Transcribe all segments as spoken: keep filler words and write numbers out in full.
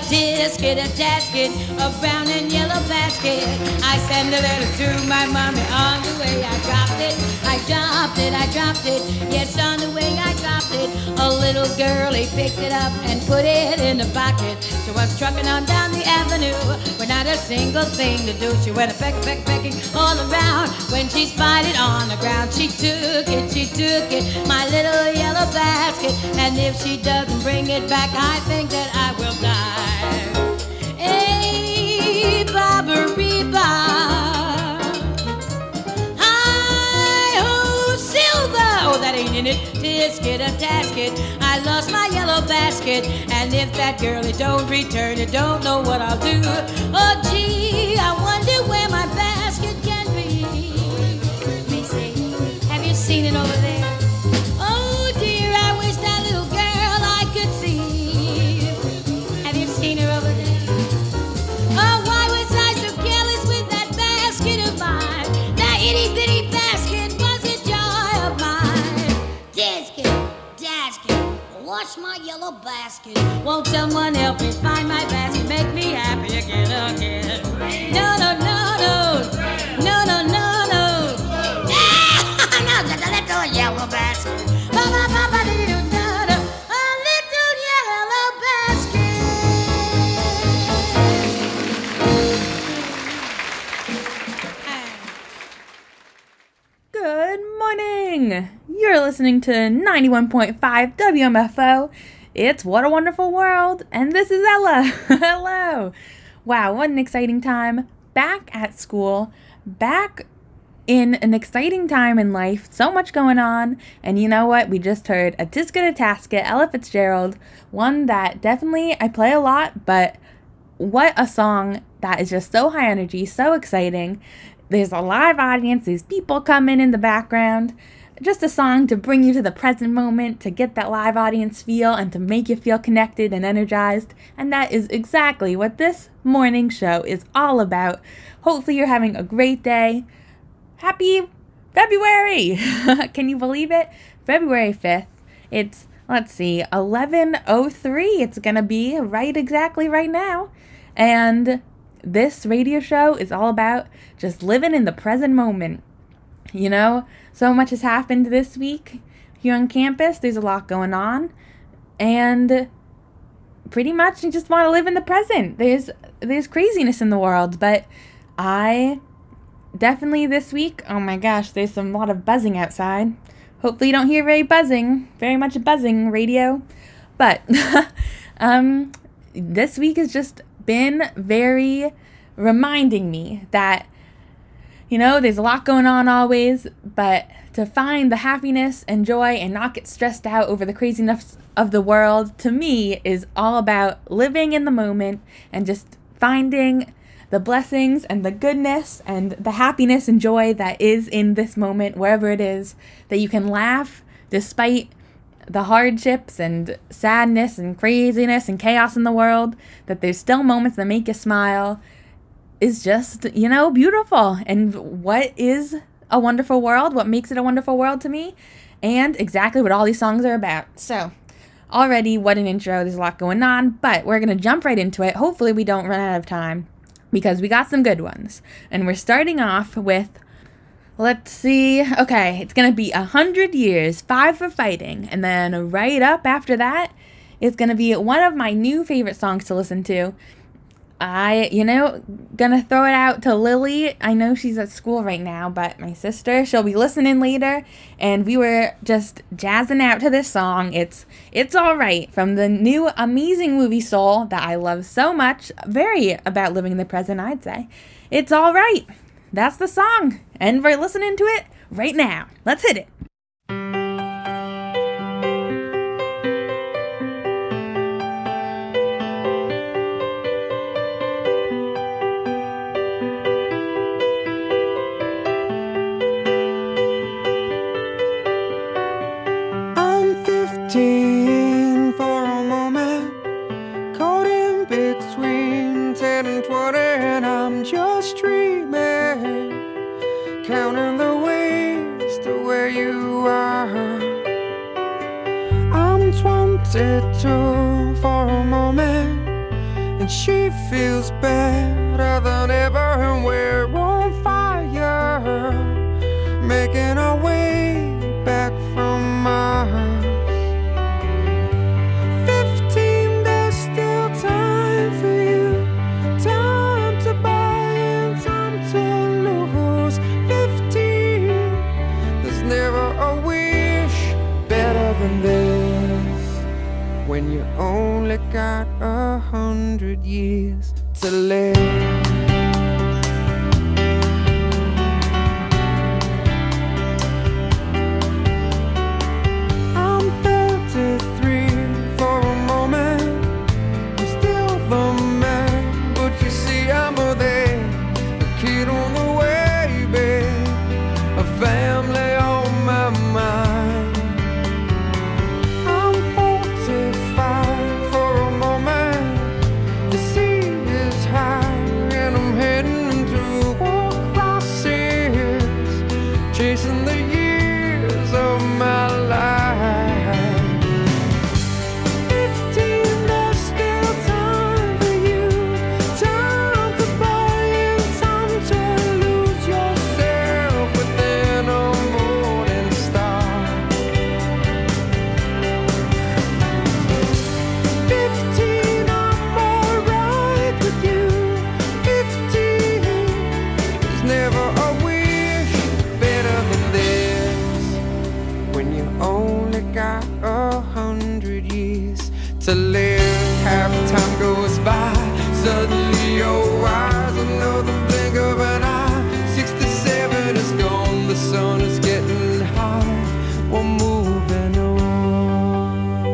tisket, a tasket, a brown and yellow basket. I send a letter to my mommy. On the way I dropped it, I dropped it, I dropped it. Yes, on the way I dropped it. A little girlie picked it up and put it in the pocket. She was trucking on down the avenue with not a single thing to do. She went a peck, peck, pecking all around. When she spied it on the ground, she took it, she took it, my little yellow basket. And if she doesn't bring it back, I think that I will die. Hey, Bobbery Bob, hi-ho, silver. Oh, that ain't in it. Tisket, a tasket, I lost my yellow basket. And if that girlie don't return it, don't know what I'll do. Oh, gee, I wonder where my basket can be. Let me see, have you seen it over there? Oh, dear, I wish that little girl I could see. Have you seen her over there? Oh, why was I so careless with that basket of mine? That itty-bitty basket was a joy of mine. Dasket, dasket, wash my yellow basket. Won't someone help me find my basket? Make me happy again, again. No, no, no, no. No, no, no, no. Ah, no, just a little yellow basket. Ba, ba, ba, ba, dee, doo, da, da. A little yellow basket. Good morning! You're listening to ninety-one point five W M F O. It's What a Wonderful World, and this is Ella. Hello! Wow, what an exciting time. Back at school, back in an exciting time in life, so much going on, and you know what? We just heard a Tisket a Tasket, Ella Fitzgerald, one that definitely I play a lot, but what a song that is just so high energy, so exciting. There's a live audience, there's people coming in the background. Just a song to bring you to the present moment, to get that live audience feel, and to make you feel connected and energized. And that is exactly what this morning show is all about. Hopefully you're having a great day. Happy February! Can you believe it? February fifth. It's, let's see, eleven oh three. It's gonna be right exactly right now. And this radio show is all about just living in the present moment. You know, so much has happened this week here on campus. There's a lot going on, and pretty much you just want to live in the present. There's there's craziness in the world, but I definitely this week, oh my gosh, there's some lot of buzzing outside. Hopefully you don't hear very buzzing, very much buzzing radio, but um, this week has just been very reminding me that, you know, there's a lot going on always, but to find the happiness and joy and not get stressed out over the craziness of the world, to me, is all about living in the moment and just finding the blessings and the goodness and the happiness and joy that is in this moment, wherever it is, that you can laugh despite the hardships and sadness and craziness and chaos in the world, that there's still moments that make you smile, is just, you know, beautiful. And what is a wonderful world? What makes it a wonderful world to me? And exactly what all these songs are about. So, already, what an intro. There's a lot going on, but we're going to jump right into it. Hopefully we don't run out of time, because we got some good ones. And we're starting off with, let's see, okay, it's going to be a hundred years, five for fighting. And then right up after that, it's going to be one of my new favorite songs to listen to. I, you know, gonna throw it out to Lily. I know she's at school right now, but my sister, she'll be listening later, and we were just jazzing out to this song. It's It's Alright, from the new amazing movie Soul that I love so much. Very about living in the present, I'd say. It's Alright. That's the song, and we're listening to it right now. Let's hit it. For a moment, caught in between ten and twenty, and I'm just dreaming, counting the ways to where you are. I'm twenty-two for a moment, and she feels better than ever, and we're on fire, making our way back from Mars. Fifteen, there's still time for you, time to buy and time to lose. Fifteen, there's never a wish better than this, when you only got a hundred years to live. Chasing the years of my life. Fifteen, there's still time for you, time to buy and time to lose yourself within a morning star. Fifteen, I'm alright with you. Fifteen, there's never a only got a hundred years to live. Half time goes by, suddenly you're wise. Another blink of an eye, sixty-seven is gone. The sun is getting high, we're moving on.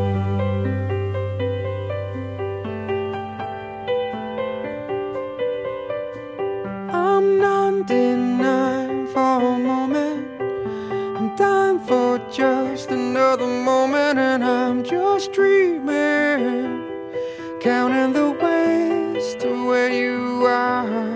I'm ninety-nine for a moment, I'm dying for just another moment, and I'm just dreaming, counting the ways to where you are.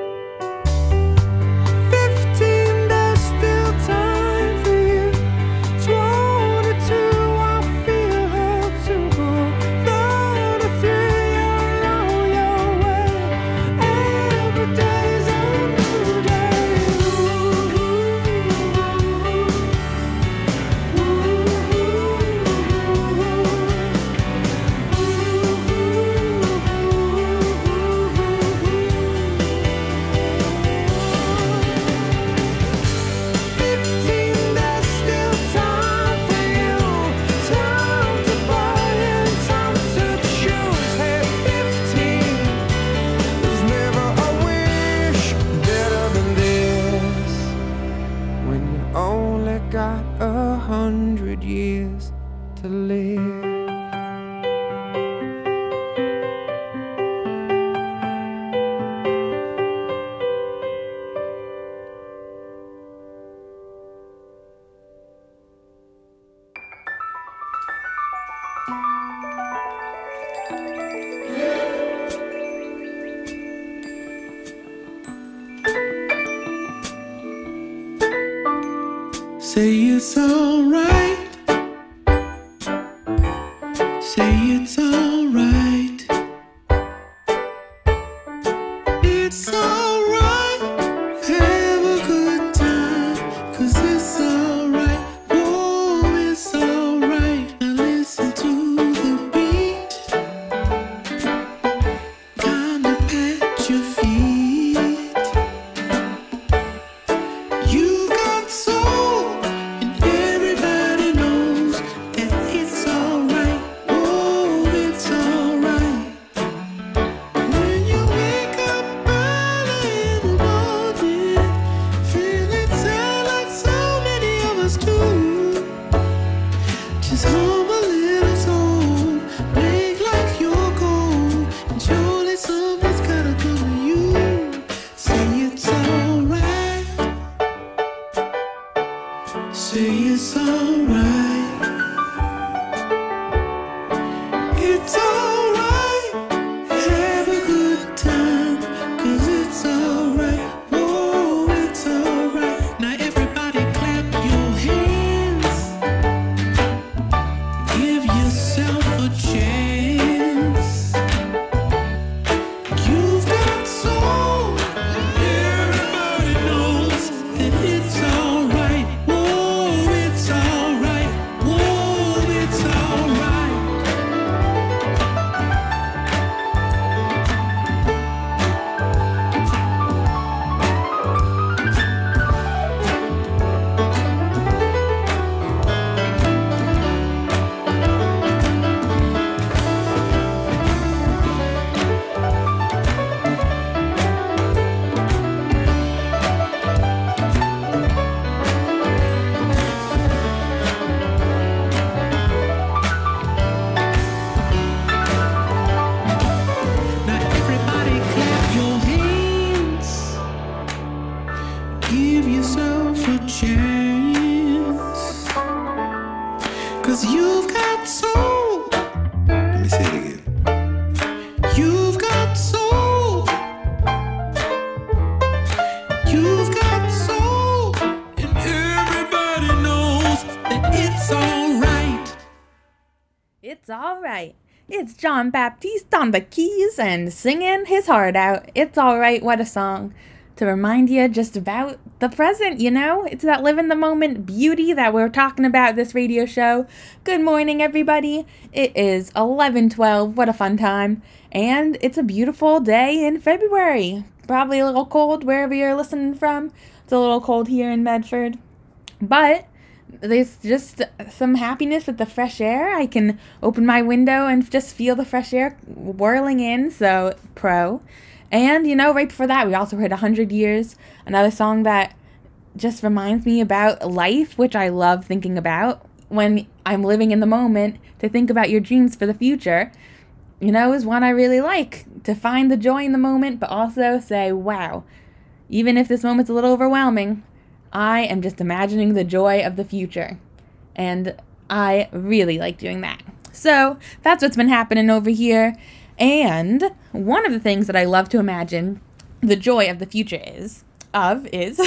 Fifteen, there's still time for you. Twenty-two, I feel her too. Thirty-three, you're on your way. Every day's a new day. Only got a hundred years to live. Say it's alright. Say it's alright. It's alright. Have a good time, 'cause it's alright. Oh, it's alright. Now listen to the beat. Kinda pat your feet. You got soul. Everybody knows that it's alright. Oh, it's alright. When you wake up early It's alright. It's John Baptiste on the keys and singing his heart out. It's alright, what a song. To remind you just about the present, you know? It's that live in the moment beauty that we're talking about this radio show. Good morning, everybody. It is eleven twelve. What a fun time. And it's a beautiful day in February. Probably a little cold wherever you're listening from. It's a little cold here in Medford. But there's just some happiness with the fresh air. I can open my window and just feel the fresh air whirling in, so pro. And, you know, right before that, we also heard one hundred years, another song that just reminds me about life, which I love thinking about when I'm living in the moment, to think about your dreams for the future, you know, is one I really like, to find the joy in the moment, but also say, wow, even if this moment's a little overwhelming, I am just imagining the joy of the future, and I really like doing that. So that's what's been happening over here, and one of the things that I love to imagine the joy of the future is, of, is,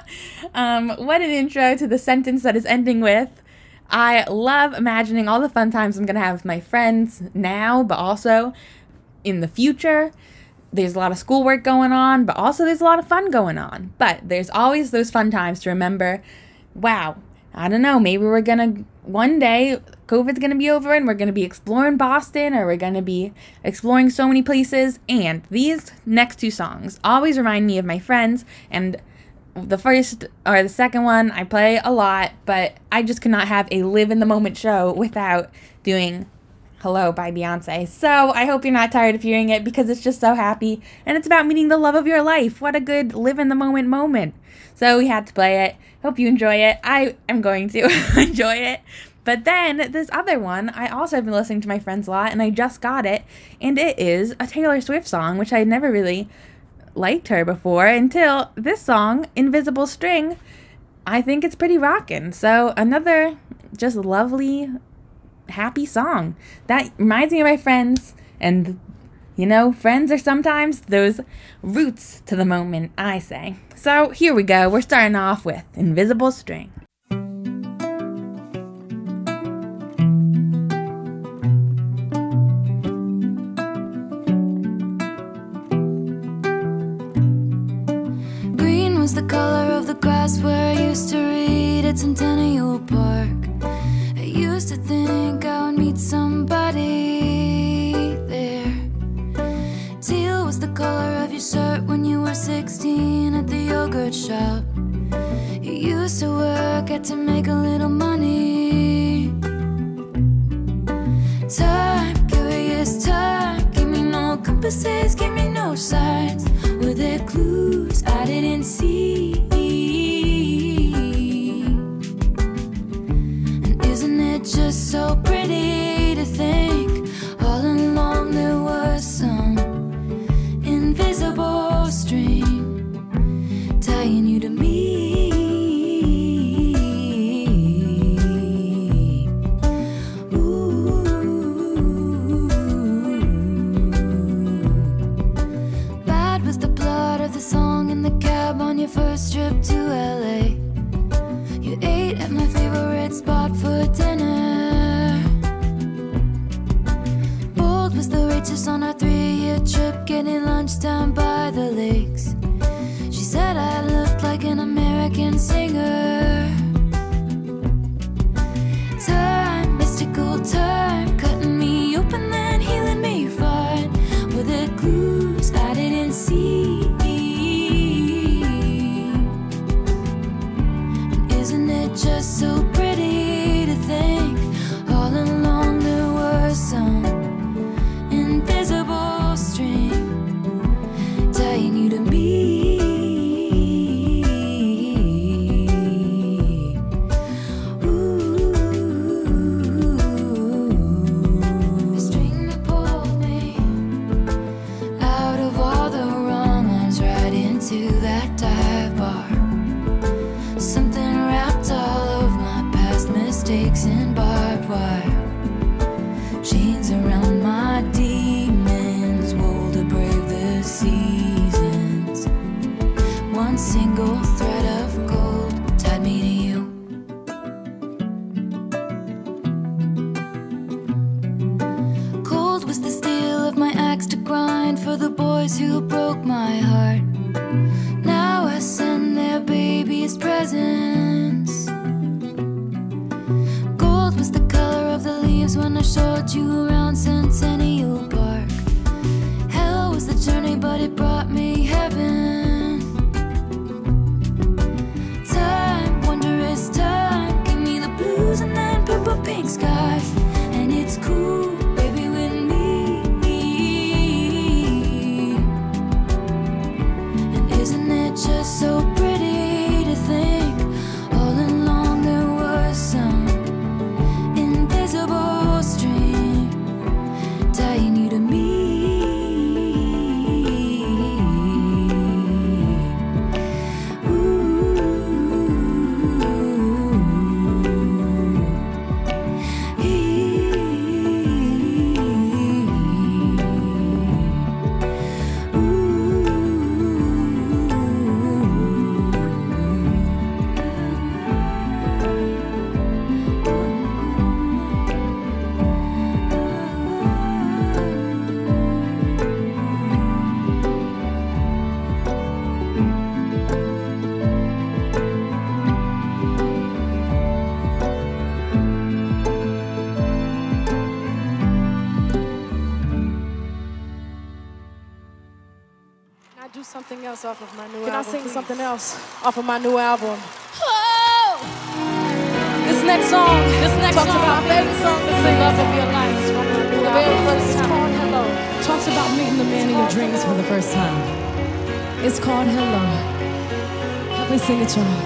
um, what an intro to the sentence that is ending with, I love imagining all the fun times I'm going to have with my friends now, but also in the future. There's a lot of schoolwork going on, but also there's a lot of fun going on. But there's always those fun times to remember, wow, I don't know, maybe we're going to, one day, COVID's going to be over and we're going to be exploring Boston, or we're going to be exploring so many places. And these next two songs always remind me of my friends. And the first, or the second one, I play a lot, but I just could not have a live in the moment show without doing Hello by Beyonce. So I hope you're not tired of hearing it, because it's just so happy, and it's about meeting the love of your life. What a good live in the moment moment. So we had to play it. Hope you enjoy it. I am going to enjoy it. But then this other one, I also have been listening to my friends a lot, and I just got it, and it is a Taylor Swift song, which I had never really liked her before until this song, Invisible String. I think it's pretty rockin'. So another just lovely, happy song that reminds me of my friends, and you know, friends are sometimes those roots to the moment, I say. So here we go. We're starting off with Invisible String. Green was the color of the grass where I used to read at Centennial Park. I used to think I would meet somebody there. Teal was the color of your shirt when you were sixteen at the yogurt shop. You used to work at to make a little money. Time, curious time, give me no compasses, give me no signs. Were there clues I didn't see? Just so pretty to think all along there was some invisible string tying you to me. Ooh. Bad was the plot of the song in the cab on your first trip to L A. You ate at my favorite spot for dinner. Bold was the waitress on our three-year trip, getting lunch down by the lakes. She said I looked like an American singer. Time, mystical time, cutting me open then healing me fine. Were there clues I didn't see? Just so pretty to think all along there was some invisible string tying you to me. Ooh. The string that pulled me out of all the wrong ones right into that dive bar. Something wrapped all of my past mistakes in barbed wire. Chains around my demons, wool to brave the seasons. One single thread of gold tied me to you. the boys who broke my heart. Now I send their babies presents. Gold was the color of the leaves when I showed you around Centennial Park. Hell was the journey, but it brought me heaven. Time, wondrous time, give me the blues and then purple pink skies. And it's cool, baby, with me. And isn't it just so pretty to think all along there was some invisible string tying you to me. Can I do something else off of my new Can album? Can I sing please? something else off of my new album? Oh! This next song, this next talks song, about my favorite song to sing. Love of your life. It's from my new The album. very first It's time. called Hello. Talks about meeting the man of your dreams for the first time. It's called Hello. Help me sing it, y'all.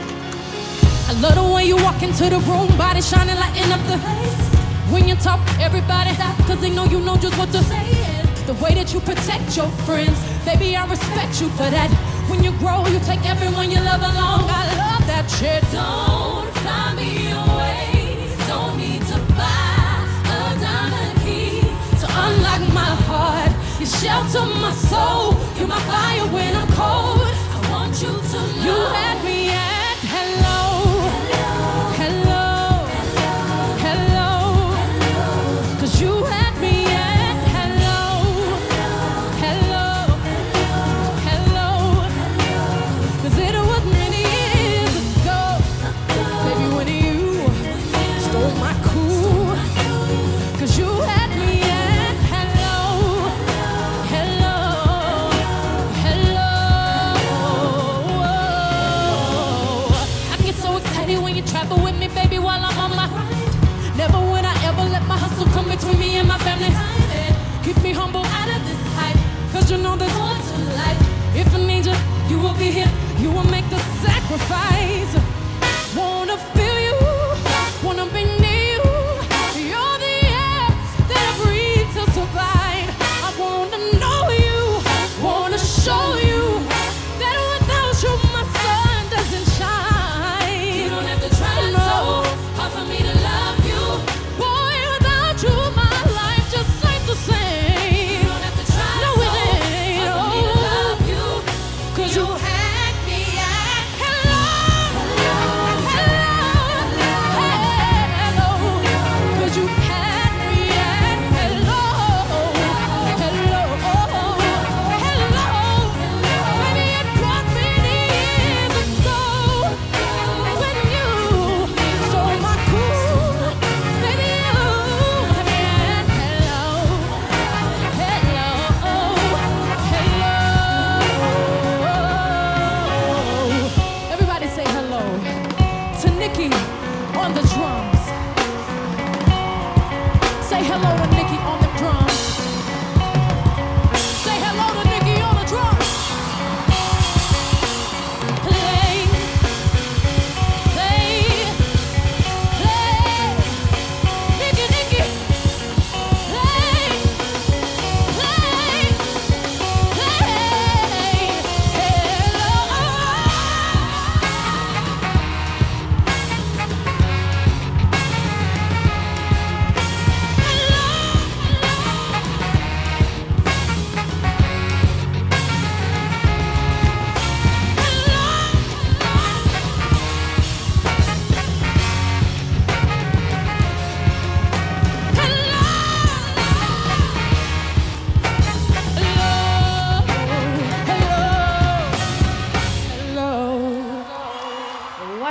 I love the way you walk into the room, body shining, lighting up the place. When you talk, everybody stop, cause they know you know just what to say. The way that you protect your friends, baby, I respect you for that. When you grow, you take everyone you love along. I love that shit. Don't fly me away. Don't need to buy a diamond key to unlock my heart. You shelter my soul. You're my fire when I'm cold. I want you to know you had me at hello. Hello. Hello. Hello. Cause you had me at hello. Hello. Hello. Cause it was many years ago, baby, when you stole my cool. Cause you had me at hello. Hello. Hello. I get so excited when you travel with me, baby, while I'm on my ride. Never would I ever let my hustle come between me and my family. Keep me humble out of this hype, cause you know there's more to life. If I need you, you will be here. You will make the sacrifice. Wanna feel you, wanna be near you. You're the air that I breathe to survive. I wanna know you, wanna show you that without you my sun doesn't shine. You don't have to try so hard for me to love you. Boy, without you my life just ain't the same. You don't have to try no, so it ain't. Hard for me to love you. Cause you had me at hello. Hello.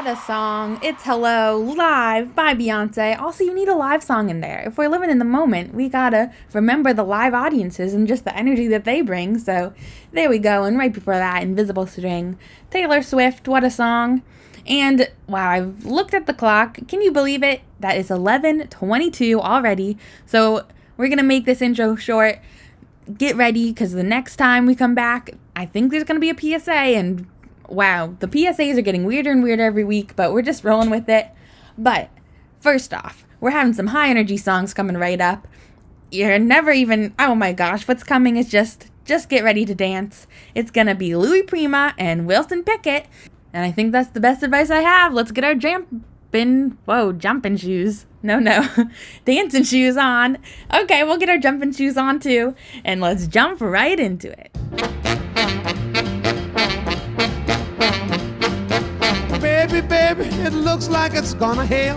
What a song. It's Hello, live by Beyonce. Also, you need a live song in there. If we're living in the moment, we gotta remember the live audiences and just the energy that they bring. So, there we go. And right before that, Invisible String. Taylor Swift, what a song. And, wow, I've looked at the clock. Can you believe it? That is eleven twenty-two already. So, we're gonna make this intro short. Get ready, because the next time we come back, I think there's gonna be a P S A, and wow, the P S As are getting weirder and weirder every week, but we're just rolling with it. But first off, we're having some high energy songs coming right up. You're never even, oh my gosh, what's coming is just, just get ready to dance. It's gonna be Louis Prima and Wilson Pickett, and I think that's the best advice I have. Let's get our jumping, whoa, jumping shoes. No, no, dancing shoes on. Okay, we'll get our jumping shoes on too, and let's jump right into it. Baby, baby, it looks like it's gonna hail.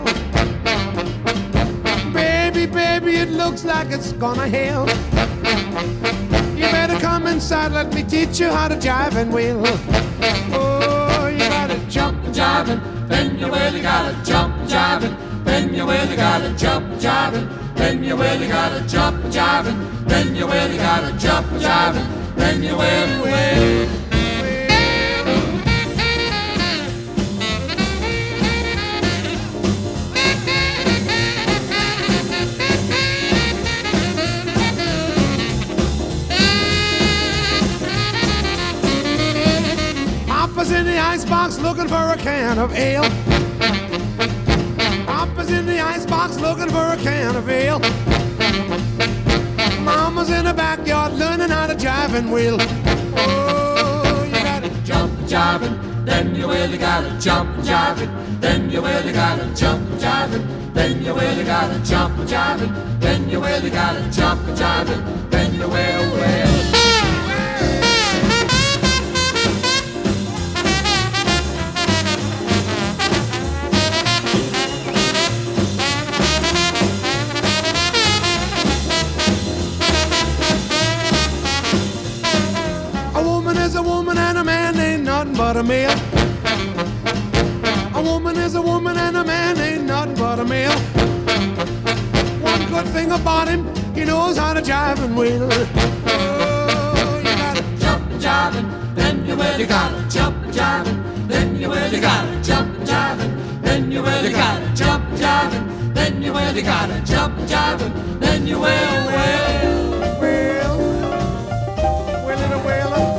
Baby, baby, it looks like it's gonna hail. You better come inside, let me teach you how to jive and wheel. Oh, you gotta jump and jive and then you really gotta jump and jive and then you really gotta jump and jive and then you really gotta jump and jive and then you really gotta jump and jive and then you really will. Papa's in the icebox looking for a can of ale. Papa's in the icebox looking for a can of ale. Mama's in the backyard learning how to jive and wheel. Oh, you gotta jump and jive and then you really gotta jump and jive and then you really gotta jump and jive and then you really gotta jump and jive and then you really gotta jump and jive and then you will, will. A woman and a man ain't nothing but a male. A woman is a woman and a man ain't nothing but a male. One good thing about him, he knows how to jive and wheel. Oh, you gotta jump and jive and then you really gotta jump and jive and then you really gotta jump and jive and then you really gotta jump and jive and then you really gotta jump and jive and then you will, will, will, will it a whaler?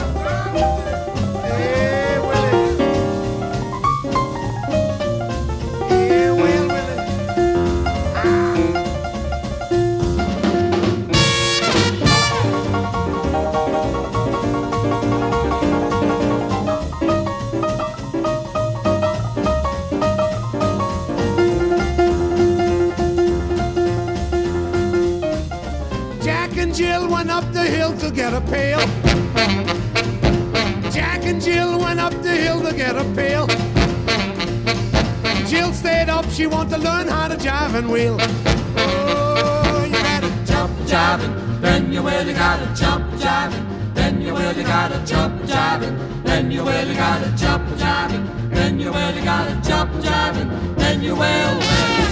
Jill went up the hill to get a pail. Jack and Jill went up the hill to get a pail. Jill stayed up, she wanted to learn how to jive and wheel. Oh, you gotta jump jiving, then you really gotta jump jiving, then you really gotta jump jiving, then you really gotta jump jiving, then you really gotta jump jiving, then you will, will.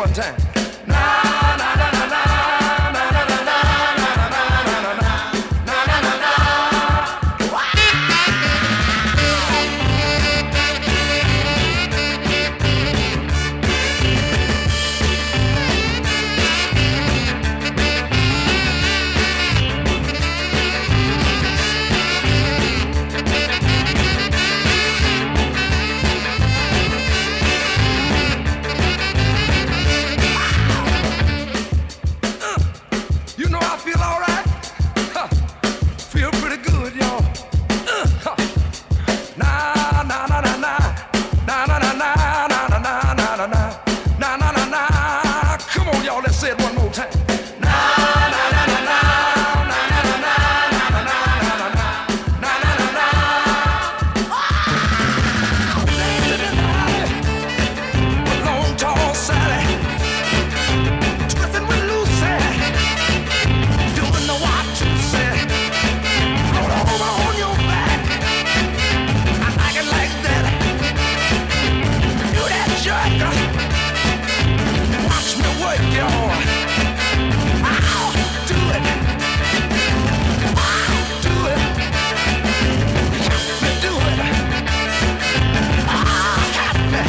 one time. Na na na na na na na na na na na na na na. You know I feel all right. Huh. Feel pretty good, y'all. Uh, huh. Na na na na na na na na na na na na na na na na na na. Come on, y'all. Let's say it one more time. Na na na na na na na na na na na na na na na na. Dancing in the alley with Long Tall Sally, twisting with Lucy, doing the what to say. Roll over on your back. I like it like that. Do that jerk. Watch me work, y'all. I'll do it. I'll do it. Help me do it. Ah, help me.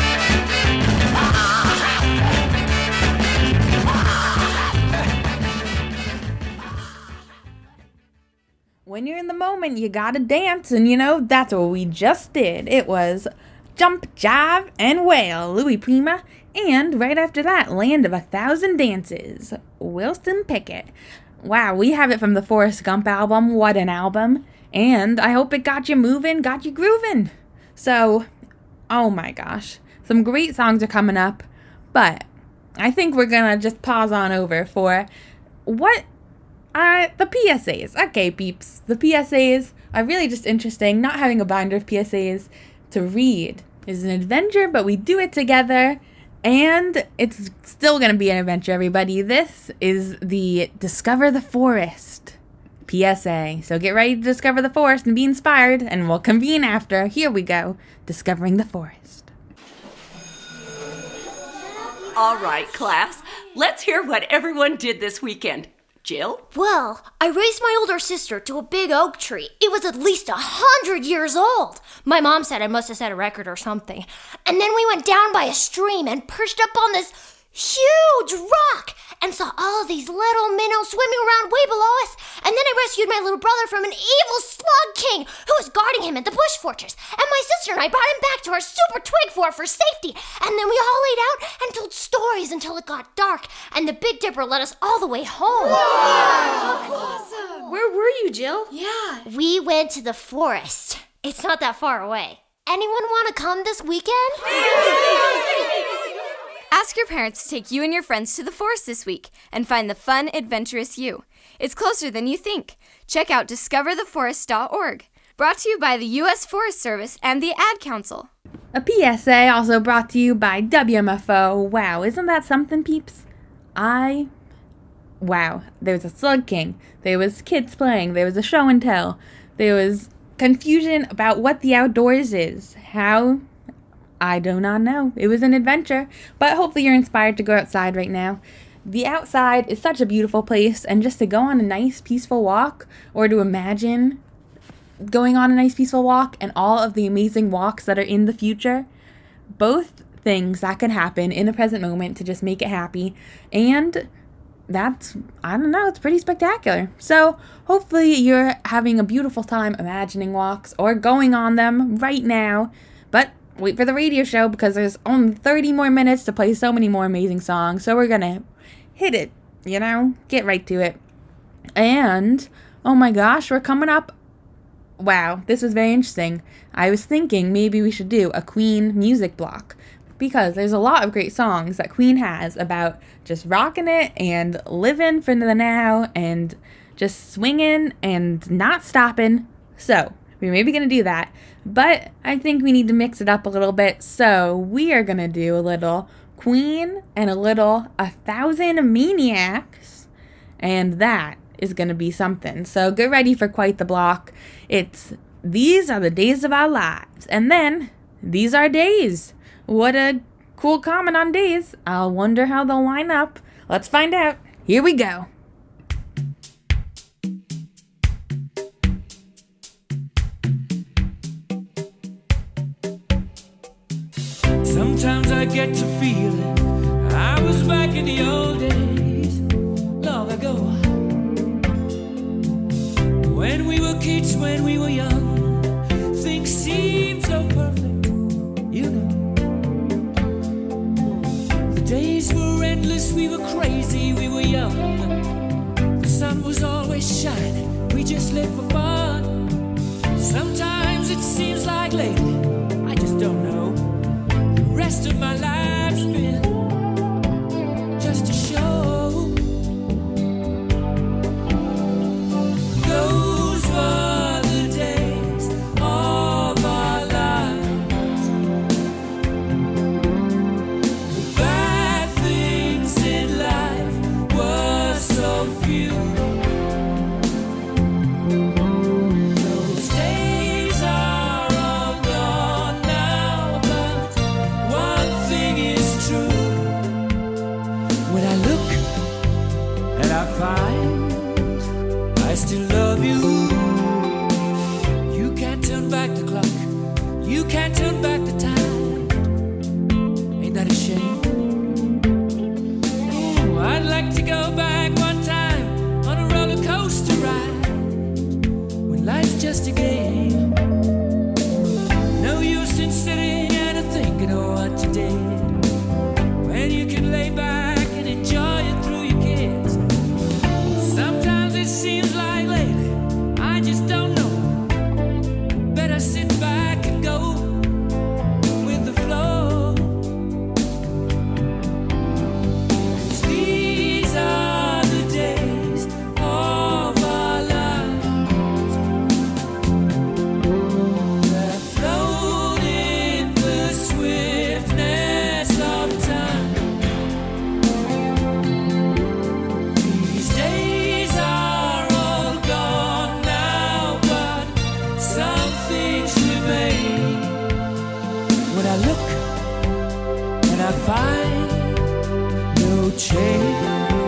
Ah, help me. Ah, help me. When you're in the moment, you gotta dance, and you know, that's what we just did. It was Jump, Jive, and Wail, Louis Prima, and right after that, Land of a Thousand Dances, Wilson Pickett. Wow, we have it from the Forrest Gump album. What an album. And I hope it got you moving, got you grooving. So, oh my gosh, some great songs are coming up, but I think we're gonna just pause on over for what Uh, the P S As. Okay, peeps. The P S As are really just interesting. Not having a binder of P S As to read is an adventure, but we do it together, and it's still going to be an adventure, everybody. This is the Discover the Forest P S A. So get ready to discover the forest and be inspired, and we'll convene after. Here we go. Discovering the Forest. All right, class. Let's hear what everyone did this weekend. Jill? Well, I raised my older sister to a big oak tree. It was at least a hundred years old. My mom said I must have set a record or something. And then we went down by a stream and perched up on this huge rock and saw all of these little minnows swimming around way below us. And then I rescued my little brother from an evil slug king who was guarding him at the bush fortress. And my sister and I brought him back to our super twig fort for safety. And then we all laid out and told stories until it got dark. And the Big Dipper led us all the way home. Wow! Awesome! Where were you, Jill? Yeah. We went to the forest. It's not that far away. Anyone want to come this weekend? Ask your parents to take you and your friends to the forest this week and find the fun, adventurous you. It's closer than you think. Check out discover the forest dot org. Brought to you by the U S Forest Service and the Ad Council. A P S A also brought to you by W M F O. Wow, isn't that something, peeps? I... Wow. There was a Slug King. There was kids playing. There was a show and tell. There was confusion about what the outdoors is. How... I do not know. It was an adventure, but hopefully you're inspired to go outside right now. The outside is such a beautiful place, and just to go on a nice, peaceful walk, or to imagine going on a nice, peaceful walk and all of the amazing walks that are in the future, both things that can happen in the present moment to just make it happy, and that's, I don't know, it's pretty spectacular. So hopefully you're having a beautiful time imagining walks or going on them right now, but wait for the radio show because there's only thirty more minutes to play so many more amazing songs. So we're gonna hit it, you know, get right to it. And, oh my gosh, we're coming up. Wow, this was very interesting. I was thinking maybe we should do a Queen music block because there's a lot of great songs that Queen has about just rocking it and living for the now and just swinging and not stopping. So we're maybe gonna do that. But I think we need to mix it up a little bit, so we are going to do a little Queen and a little A Thousand Maniacs, and that is going to be something. So get ready for quite the block. It's These Are the Days of Our Lives, and then These Are Days. What a cool comment on days. I'll wonder how they'll line up. Let's find out. Here we go. Sometimes I get to feeling I was back in the old days, long ago. When we were kids, when we were young, things seemed so perfect, you know. The days were endless, we were crazy, we were young. The sun was always shining, we just lived for fun. Sometimes it seems like lately, I just don't know. The rest of my life's been just a show. Those were the days of our lives. The bad things in life were so few. Those days are all gone now, but one thing is true. When I look and I find I still love you, you can't turn back the clock, you can't turn back the time. Ain't that a shame? Ooh, I'd like to go back one time on a roller coaster ride when life's just a game. No use in sitting and thinking of what you did, when you can lay back and enjoy it through your kids. Sometimes it seems like lately, I just don't know. Better sit back and go with the flow. 'Cause these are the days of our lives that float in the swiftness of time. These days are all gone now, but some things remain. When I look and I find no change.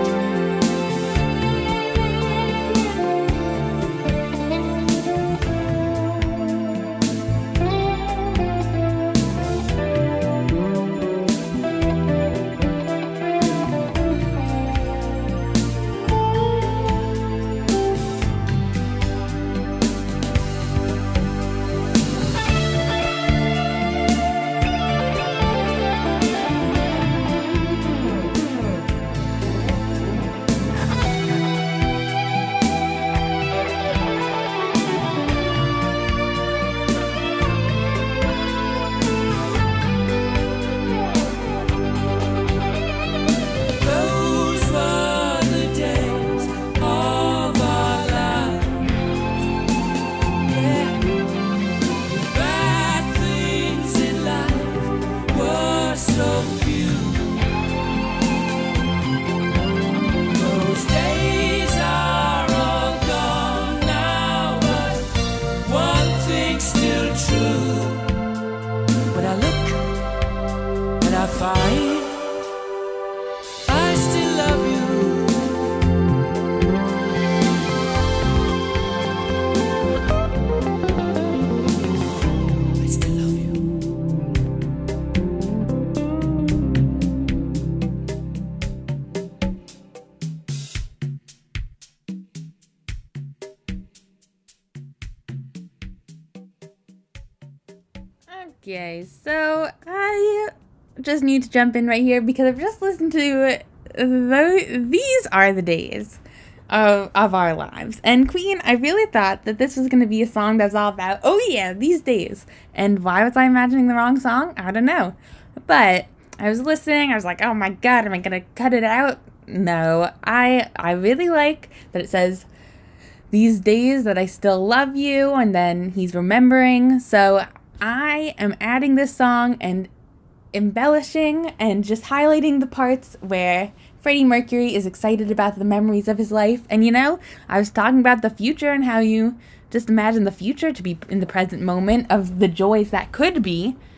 Those were the days of our lives. Yeah. The bad things in life were so few. Those days are all gone now, but one thing's still true. When I look and I find I still love you. I still love you. Okay, so I just need to jump in right here because I've just listened to the, these are the days of, of our lives. And Queen, I really thought that this was going to be a song that was all about, oh yeah, these days. And why was I imagining the wrong song? I don't know. But I was listening, I was like, oh my god, am I going to cut it out? No, I I really like that it says, these days that I still love you, and then he's remembering. So I am adding this song and embellishing and just highlighting the parts where Freddie Mercury is excited about the memories of his life. And you know, I was talking about the future and how you just imagine the future to be in the present moment of the joys that could be.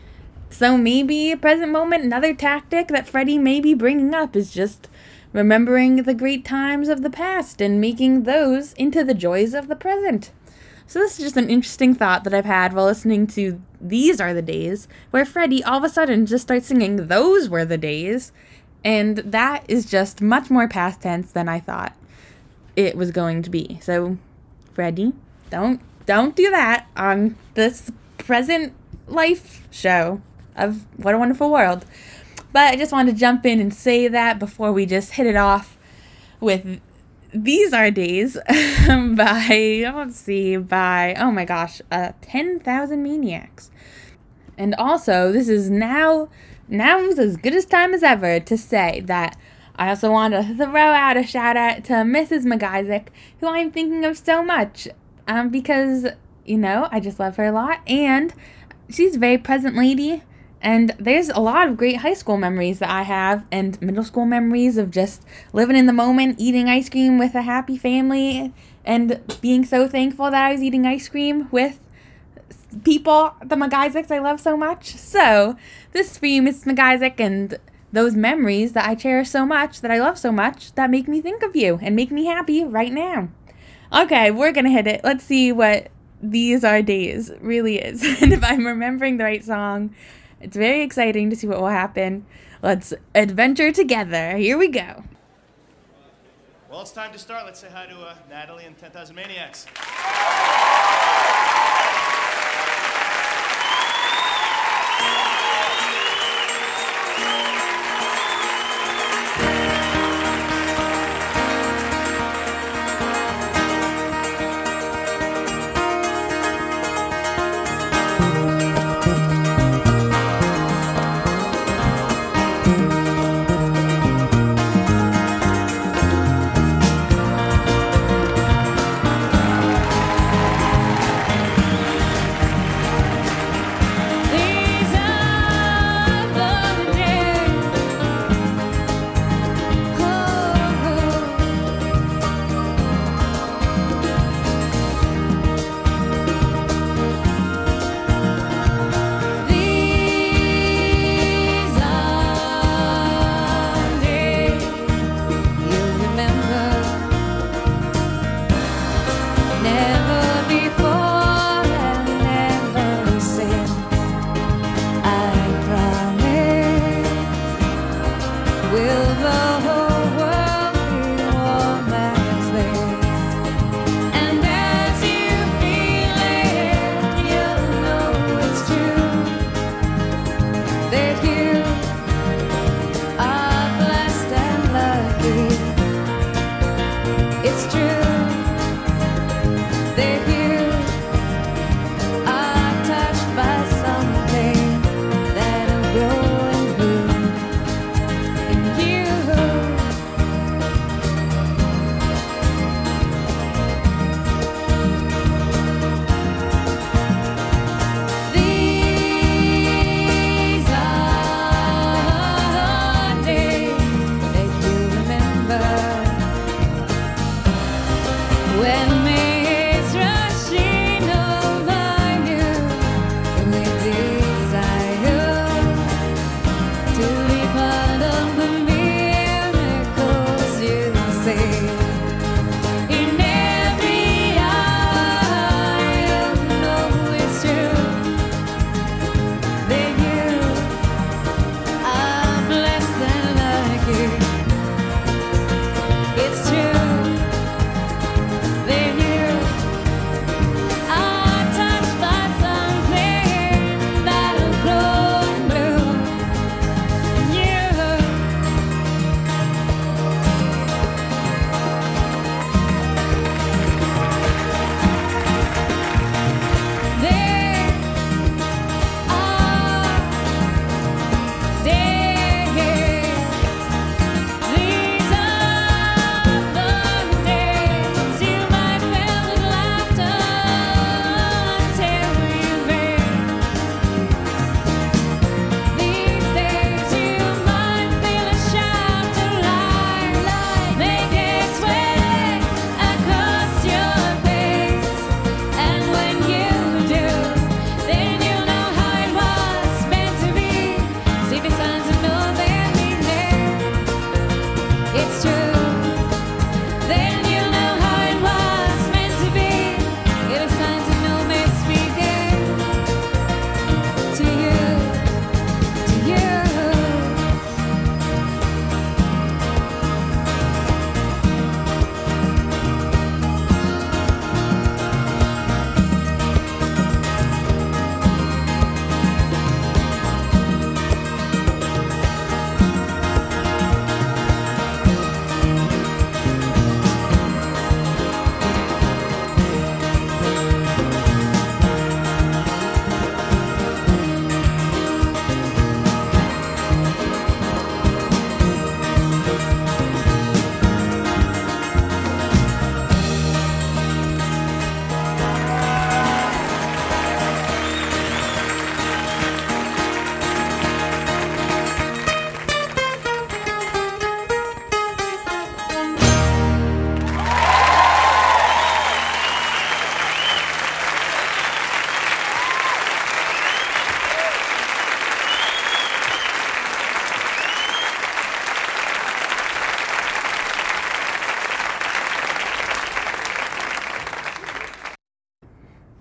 So maybe present moment, another tactic that Freddie may be bringing up is just remembering the great times of the past and making those into the joys of the present. So this is just an interesting thought that I've had while listening to These Are the Days, where Freddie all of a sudden just starts singing Those Were the Days, and that is just much more past tense than I thought it was going to be. So, Freddie, don't don't do that on this present life show of What a Wonderful World. But I just wanted to jump in and say that before we just hit it off with These Are Days by, let's see, by, oh my gosh, uh, ten thousand Maniacs. And also, this is now, now is as good as time as ever to say that I also want to throw out a shout out to Missus McIsaac, who I'm thinking of so much, um, because, you know, I just love her a lot, and she's a very present lady. And there's a lot of great high school memories that I have, and middle school memories of just living in the moment, eating ice cream with a happy family, and being so thankful that I was eating ice cream with people, the McIsaacs I love so much. So, this is for you, Missus McIsaac, and those memories that I cherish so much, that I love so much, that make me think of you and make me happy right now. Okay, we're gonna hit it. Let's see what These Are Days really is, and if I'm remembering the right song. It's very exciting to see what will happen. Let's adventure together. Here we go. Well, it's time to start. Let's say hi to uh, Natalie and ten thousand Maniacs.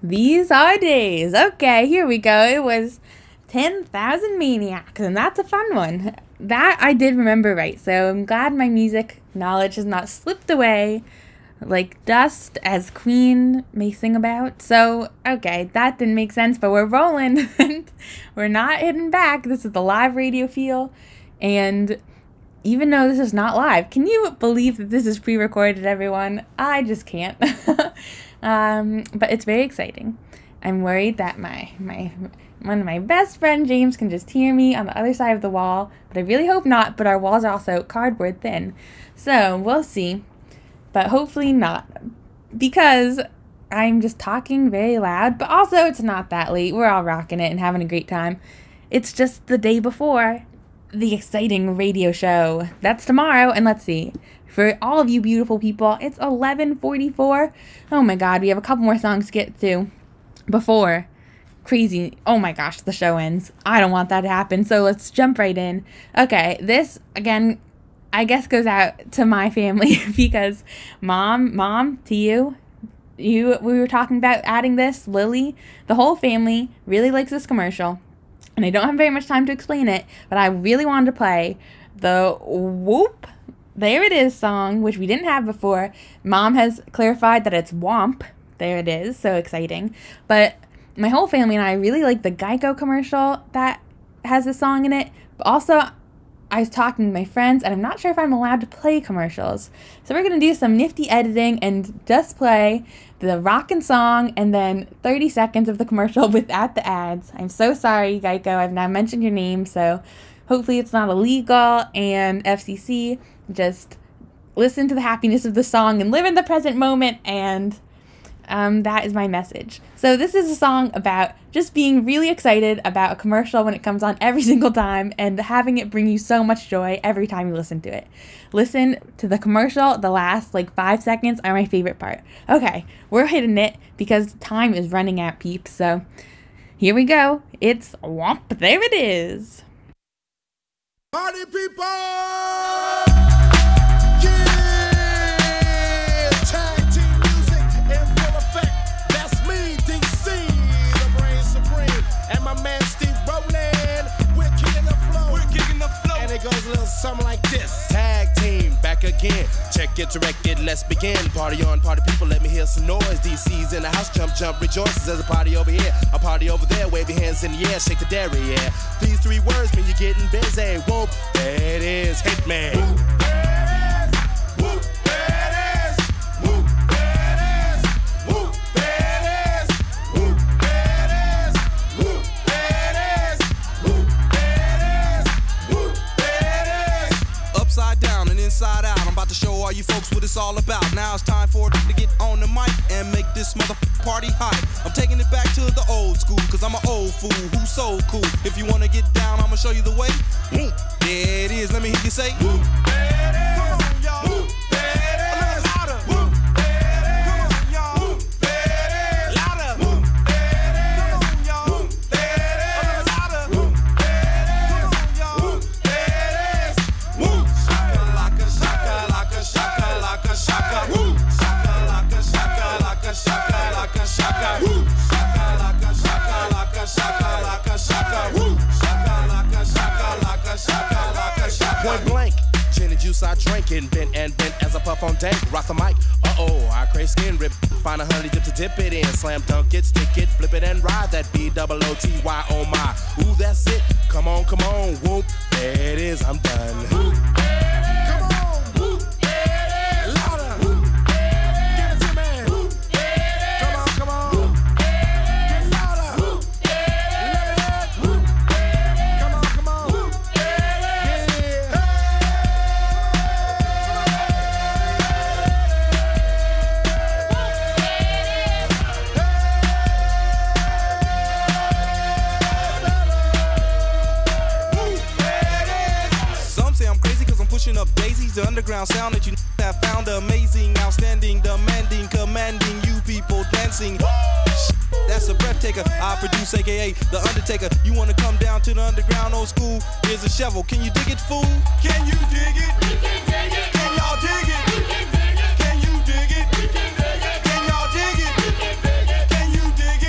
These are days. Okay, here we go. It was ten thousand Maniacs, and that's a fun one. That I did remember right, so I'm glad my music knowledge has not slipped away like dust, as Queen may sing about. So, okay, that didn't make sense, but we're rolling, and we're not hitting back. This is the live radio feel, and even though this is not live, can you believe that this is pre-recorded, everyone? I just can't. um, but it's very exciting. I'm worried that my my one of my best friend James can just hear me on the other side of the wall, but I really hope not. But our walls are also cardboard thin, so we'll see. But hopefully not, because I'm just talking very loud, but also it's not that late. We're all rocking it and having a great time. It's just the day before the exciting radio show. That's tomorrow, and let's see. For all of you beautiful people, it's eleven forty-four. Oh my god, we have a couple more songs to get to before crazy, oh my gosh, the show ends. I don't want that to happen, so let's jump right in. Okay, this, again, I guess goes out to my family because mom, mom, to you, you, we were talking about adding this, Lily, the whole family really likes this commercial, and I don't have very much time to explain it, but I really wanted to play the Whoop, there it is song, which we didn't have before. Mom has clarified that it's Womp, there it is, so exciting, but my whole family and I really like the Geico commercial that has this song in it, but also I was talking to my friends, and I'm not sure if I'm allowed to play commercials. So we're going to do some nifty editing and just play the rockin' song and then thirty seconds of the commercial without the ads. I'm so sorry, Geico. I've now mentioned your name, so hopefully it's not illegal. And F C C, just listen to the happiness of the song and live in the present moment, and Um, that is my message. So this is a song about just being really excited about a commercial when it comes on every single time and having it bring you so much joy every time you listen to it. Listen to the commercial. The last like five seconds are my favorite part. Okay, we're hitting it because time is running out, peeps. So here we go. It's Womp. There it is. Party people! Goes a little something like this. Tag team back again. Check it, direct it, let's begin. Party on, party people, let me hear some noise. D C's in the house, jump, jump, rejoices. There's a party over here, a party over there. Wave your hands in the air, shake the dairy, yeah. These three words mean you're getting busy. Whoop, there it is, hit me. Whoop, there it is. Whoop, there it is. Whoop, there it is. Whoop, there it is. Whoop, there it is. Whoop, there it is. Whoop, there it is. Whoop. Upside down and inside out, I'm about to show all you folks what it's all about. Now it's time for it to get on the mic and make this mother party hot. I'm taking it back to the old school, cause I'm an old fool who's so cool. If you wanna get down, I'ma show you the way. Whoop, there it is, let me hear you say whoop, there it is. Come on, y'all. Whoop, there it is. A little louder. Whoop, there it is. Come on, y'all. Whoop, there it is. Louder. Whoop, there it is. Come on, y'all. Whoop, there it is. A little louder. Whoop, there it is. Come on, y'all. Whoop, there it is. Whoop, shaka-laka, shaka-laka, shaka-laka, shaka. Whoop, shaka-laka, shaka-laka, shaka-laka, shaka. Whoop, shaka-laka, shaka-laka, shaka-laka, shaka. Whoop, shaka-laka, shaka-laka, shaka-laka, shaka. Point blank, gin and juice I drink and bent and bent as I puff on dank. Rock the mic, uh-oh, I crave skin rip. Find a honey dip to dip it in. Slam dunk it, stick it, flip it and ride that B O O T Y, oh my. Ooh, that's it, come on, come on, whoop. There it is, I'm done. Whoop, there it is. Come on, whoop, there it is. Louder, whoop, there it is. Give it to me. Whoop, there it is. Come on, come on. Whoop, there it is. Get louder. Whoop, there it is. Whoop, there it is. Come on, come on. Whoop, there it is. Yeah. Some say I'm crazy cause I'm pushing up daisies. The underground sound that you have found amazing, outstanding, demanding, commanding you people dancing. That's a breath taker. I produce, aka The Undertaker. You wanna come down to the underground old school? Here's a shovel. Can you dig it, fool? Can you dig it? We can dig it. Can y'all dig it? We can dig it. Can you dig it? We can dig it. Can y'all dig it? We can dig it. Can you dig it?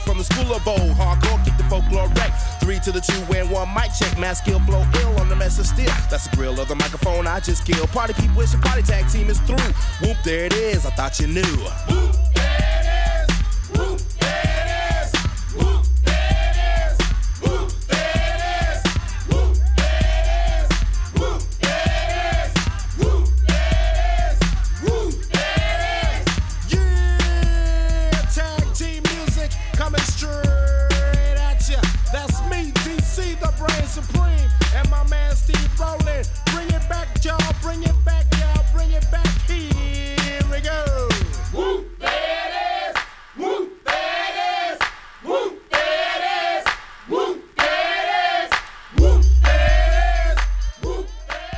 from the school of old. Hardcore, keep the folklore wreck. Three to the two and one mic check. Mass skill, flow ill on the mess of steel. That's the grill of the microphone I just killed. Party people, it's your party tag team is through. Whoop, there it is, I thought you knew. Whoop, there it is. Whoop, there it is. Whoop, there it is. Whoop, there it is. Whoop, there it is. Whoop, there it is. Whoop, there it is. Whoop, there it is. Yeah, tag team music coming straight at ya. That's me, D C, the brain supreme, and my man Steve Rowland. Bring it back, y'all, bring it back, y'all, bring it back. Here we go. Whoop, there it is. Whoop, there it is. Whoop, there it is. Whoop, there it is. Whoop, there it is. Whoop,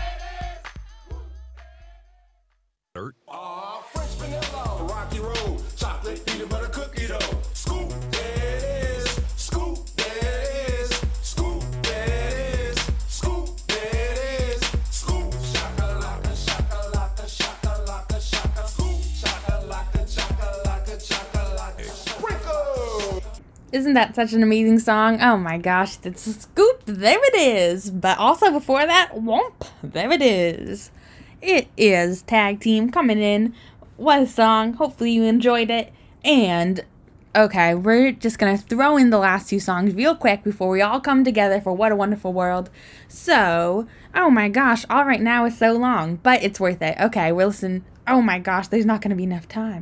there it is. Ah, French vanilla, rocky road, chocolate peanut butter cookie dough. Scoop, there it is. Scoop, there it is. Scoop, there it is. Scoop, there it is. Scoop, shakalaka, shakalaka, shakalaka, shaka. Scoop, shakalaka, shakalaka, shakalaka. Sprinkle. Isn't that such an amazing song? Oh my gosh, it's a scoop, there it is. But also before that, whomp, there it is. It is Tag Team coming in. What a song. Hopefully you enjoyed it. And, okay, we're just going to throw in the last two songs real quick before we all come together for What a Wonderful World. So, oh my gosh, All Right Now is so long, but it's worth it. Okay, we'll listen. Oh my gosh, there's not going to be enough time.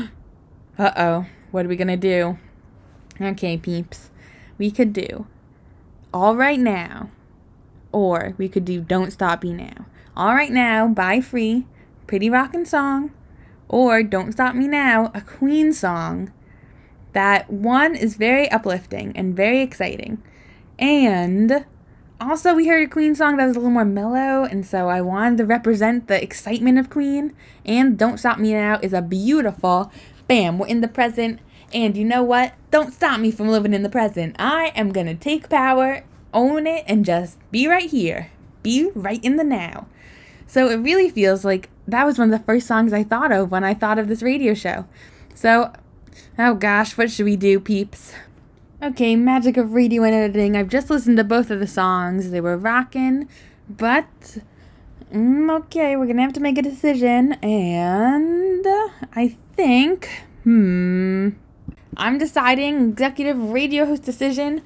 Uh-oh, what are we going to do? Okay, peeps, we could do All Right Now, or we could do Don't Stop Me Now. All Right Now by Free, pretty rockin' song, or Don't Stop Me Now, a Queen song that, one, is very uplifting and very exciting, and also we heard a Queen song that was a little more mellow, and so I wanted to represent the excitement of Queen, and Don't Stop Me Now is a beautiful, bam, we're in the present. And you know what? Don't stop me from living in the present. I am going to take power, own it, and just be right here. Be right in the now. So it really feels like that was one of the first songs I thought of when I thought of this radio show. So, oh gosh, what should we do, peeps? Okay, magic of radio and editing. I've just listened to both of the songs. They were rockin', but mm, okay, we're going to have to make a decision. And I think, hmm... I'm deciding, executive radio host decision.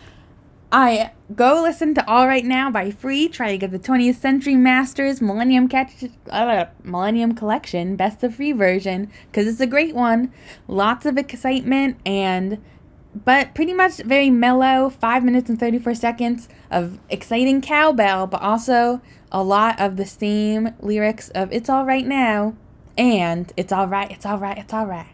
I go listen to All Right Now by Free. Try to get the twentieth Century Masters Millennium Catch, uh, Millennium Collection Best of Free version, because it's a great one. Lots of excitement and, but pretty much very mellow. Five minutes and thirty-four seconds of exciting cowbell, but also a lot of the same lyrics of It's All Right Now and It's All Right, It's All Right, It's All Right.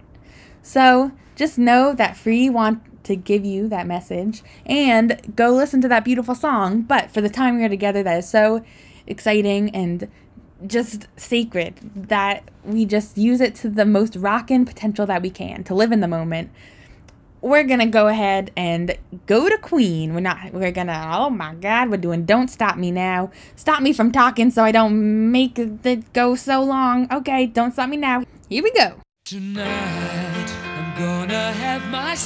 So just know that Free want to give you that message and go listen to that beautiful song. But for the time we are together, that is so exciting and just sacred that we just use it to the most rockin' potential that we can to live in the moment. We're gonna go ahead and go to Queen. We're not, we're gonna, oh my God, we're doing Don't Stop Me Now. Stop me from talking so I don't make it go so long. Okay, don't stop me now. Here we go. Tonight I'm gonna have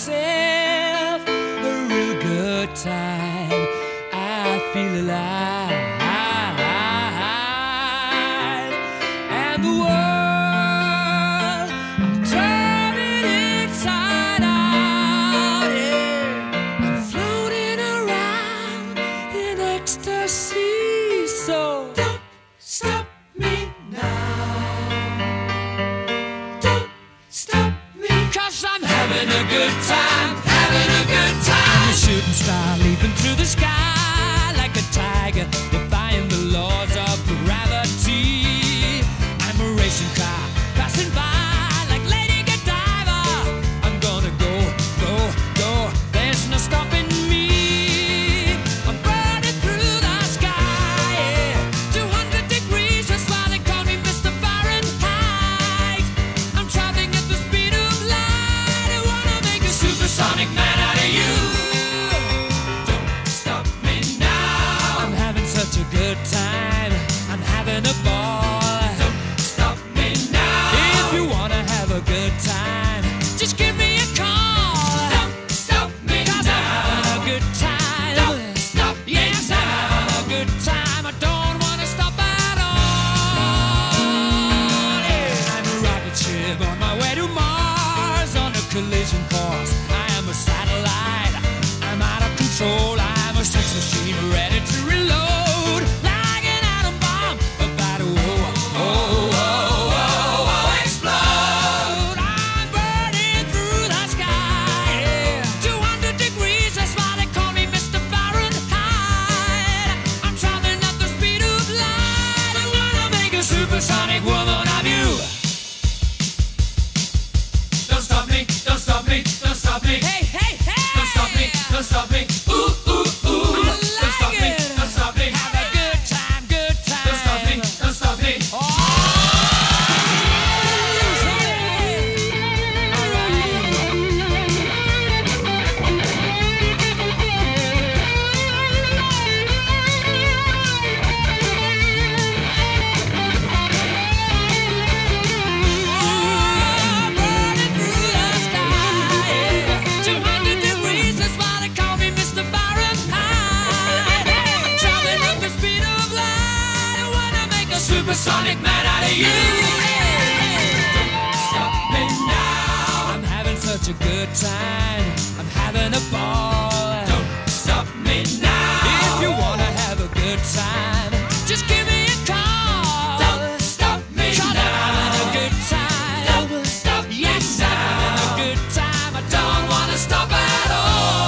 myself a real good time. I feel alive, and the world, I'm turning inside out. Yeah. I'm floating around in ecstasy. So don't stop me now. Cause I'm having a good time, having a good time. I'm a shooting star leaping through the sky like a tiger, defying the laws of gravity. I'm a racing car passing by like Lady Godiva. I'm gonna go, go, go. There's no stopping me. I'm burning through the sky, yeah. two hundred degrees, that's why they call me Mister Fahrenheit. I'm traveling at the speed of light. I wanna make a supersonic man out of you. Don't Sonic Man out of you. Don't stop me now. I'm having such a good time. I'm having a ball. Don't stop me now. If you wanna have a good time, just give me a call. Don't stop me now. I'm having a good time. Don't stop me yes, now. I'm having a good time. I don't wanna stop at all.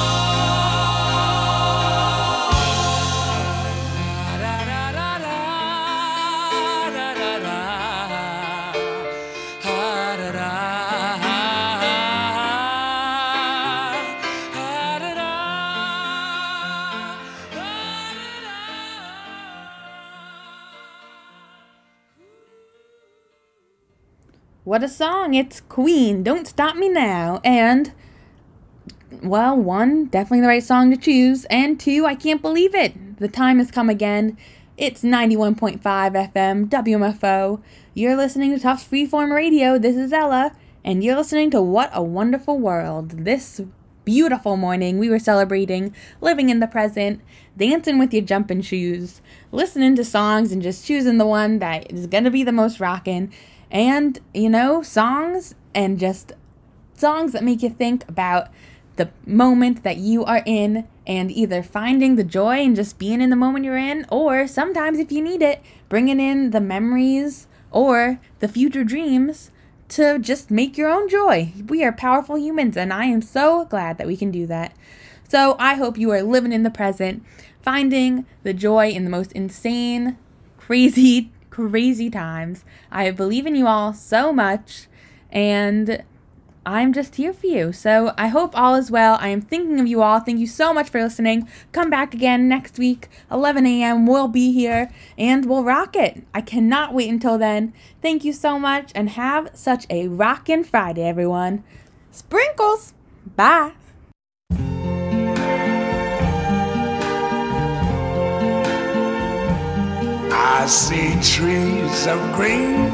What a song. It's Queen, Don't Stop Me Now. And, well, one, definitely the right song to choose. And two, I can't believe it. The time has come again. It's ninety-one point five F M, W M F O. You're listening to Tufts Freeform Radio. This is Ella. And you're listening to What a Wonderful World. This beautiful morning, we were celebrating living in the present, dancing with your jumping shoes, listening to songs and just choosing the one that is going to be the most rockin'. And, you know, songs and just songs that make you think about the moment that you are in and either finding the joy and just being in the moment you're in, or sometimes if you need it, bringing in the memories or the future dreams to just make your own joy. We are powerful humans, and I am so glad that we can do that. So I hope you are living in the present, finding the joy in the most insane, crazy crazy times. I believe in you all so much, and I'm just here for you. So I hope all is well. I am thinking of you all. Thank you so much for listening. Come back again next week, eleven a.m. We'll be here, and we'll rock it. I cannot wait until then. Thank you so much, and have such a rockin' Friday, everyone. Sprinkles! Bye! I see trees of green,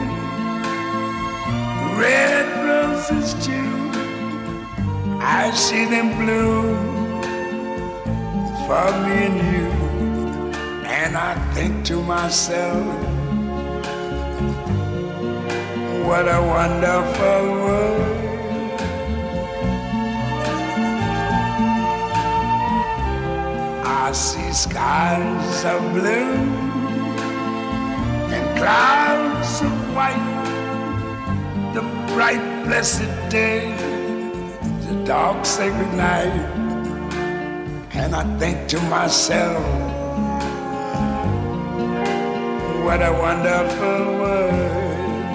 red roses too. I see them bloom for me and you. And I think to myself, what a wonderful world. I see skies of blue and clouds of white, the bright blessed day, the dark sacred night. And I think to myself, what a wonderful world.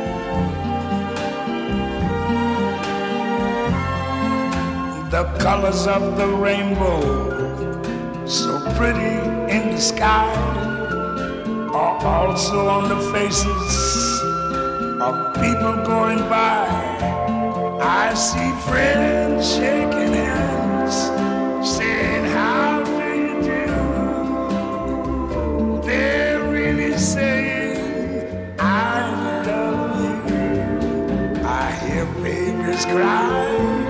The colors of the rainbow, so pretty in the sky, are also on the faces of people going by. I see friends shaking hands, saying, how do you do? They're really saying, I love you. I hear babies cry,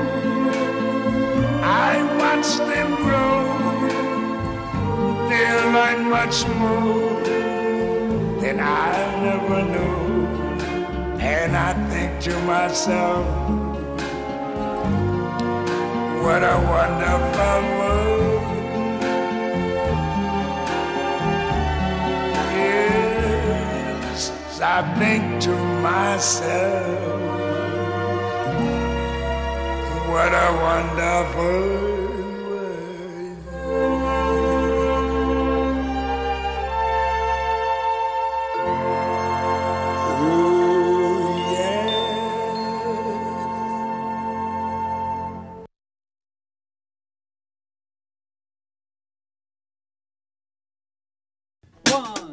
I watch them grow. They'll learn much more than I never knew. And I think to myself, what a wonderful world. Yes, I think to myself, what a wonderful world. One.